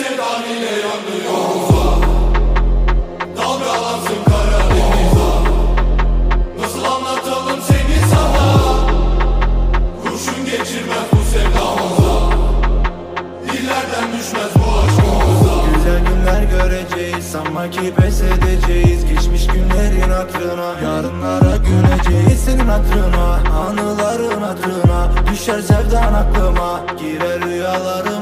sevdan ile yandı yolumuza. Dalgalansın Karadeniz'e. Nasıl anlatalım seni sana? Kurşun geçirmez bu sevdamıza. Dillerden düşmez bu aşkımıza. Güzel günler göreceğiz, sanma ki pes edeceğiz. Geçmiş günlerin hatırına, yarınlara güleceğiz. Senin hatırına, anıların hatırına, düşer sevdan aklıma, girer rüyalarıma.